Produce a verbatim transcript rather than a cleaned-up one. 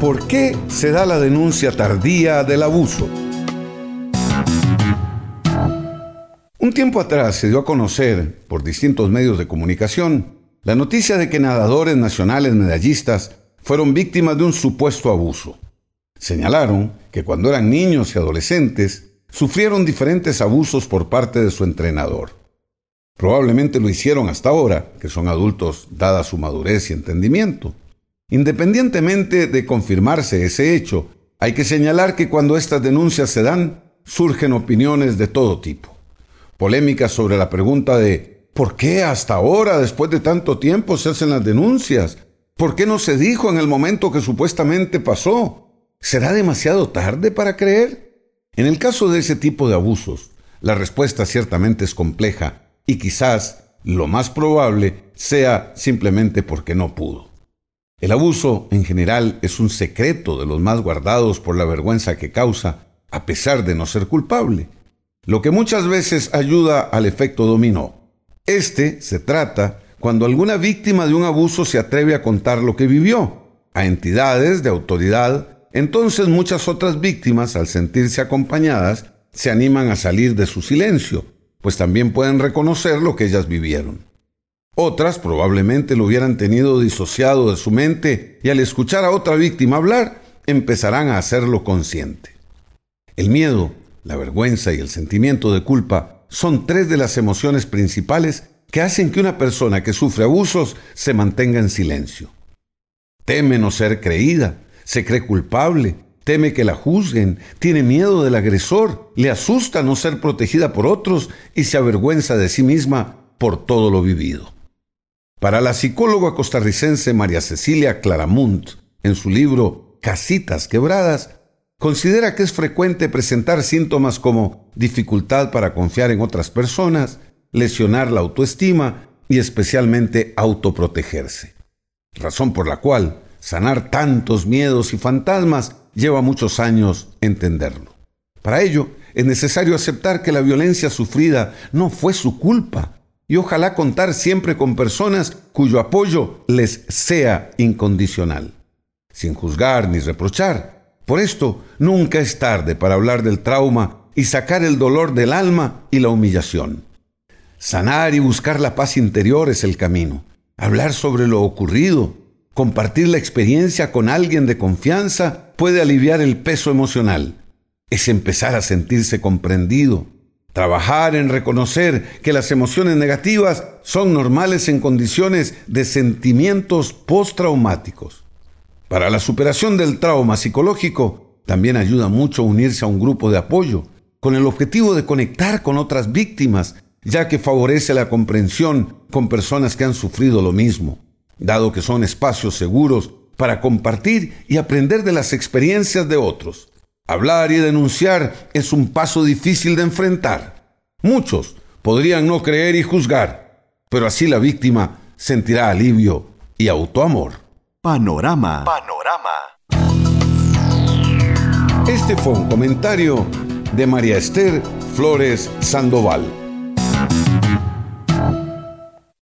¿Por qué se da la denuncia tardía del abuso? Un tiempo atrás se dio a conocer, por distintos medios de comunicación, la noticia de que nadadores nacionales medallistas fueron víctimas de un supuesto abuso. Señalaron que cuando eran niños y adolescentes, sufrieron diferentes abusos por parte de su entrenador. Probablemente lo hicieron hasta ahora, que son adultos dada su madurez y entendimiento. Independientemente de confirmarse ese hecho, hay que señalar que cuando estas denuncias se dan, surgen opiniones de todo tipo. Polémicas sobre la pregunta de ¿por qué hasta ahora, después de tanto tiempo, se hacen las denuncias? ¿Por qué no se dijo en el momento que supuestamente pasó? ¿Será demasiado tarde para creer? En el caso de ese tipo de abusos, la respuesta ciertamente es compleja y quizás lo más probable sea simplemente porque no pudo. El abuso, en general, es un secreto de los más guardados por la vergüenza que causa, a pesar de no ser culpable, lo que muchas veces ayuda al efecto dominó. Este se trata cuando alguna víctima de un abuso se atreve a contar lo que vivió a entidades de autoridad. Entonces muchas otras víctimas, al sentirse acompañadas, se animan a salir de su silencio, pues también pueden reconocer lo que ellas vivieron. Otras probablemente lo hubieran tenido disociado de su mente y al escuchar a otra víctima hablar, empezarán a hacerlo consciente. El miedo, la vergüenza y el sentimiento de culpa son tres de las emociones principales que hacen que una persona que sufre abusos se mantenga en silencio. Teme no ser creída, se cree culpable, teme que la juzguen, tiene miedo del agresor, le asusta no ser protegida por otros y se avergüenza de sí misma por todo lo vivido. Para la psicóloga costarricense María Cecilia Claramunt, en su libro Casitas Quebradas, considera que es frecuente presentar síntomas como dificultad para confiar en otras personas, lesionar la autoestima y especialmente autoprotegerse. Razón por la cual sanar tantos miedos y fantasmas lleva muchos años entenderlo. Para ello, es necesario aceptar que la violencia sufrida no fue su culpa y ojalá contar siempre con personas cuyo apoyo les sea incondicional, sin juzgar ni reprochar. Por esto, nunca es tarde para hablar del trauma y sacar el dolor del alma y la humillación. Sanar y buscar la paz interior es el camino. Hablar sobre lo ocurrido, compartir la experiencia con alguien de confianza puede aliviar el peso emocional. Es empezar a sentirse comprendido. Trabajar en reconocer que las emociones negativas son normales en condiciones de sentimientos postraumáticos. Para la superación del trauma psicológico, también ayuda mucho unirse a un grupo de apoyo, con el objetivo de conectar con otras víctimas, ya que favorece la comprensión con personas que han sufrido lo mismo, dado que son espacios seguros para compartir y aprender de las experiencias de otros. Hablar y denunciar es un paso difícil de enfrentar. Muchos podrían no creer y juzgar, pero así la víctima sentirá alivio y autoamor. Panorama. Panorama. Este fue un comentario de María Esther Flores Sandoval.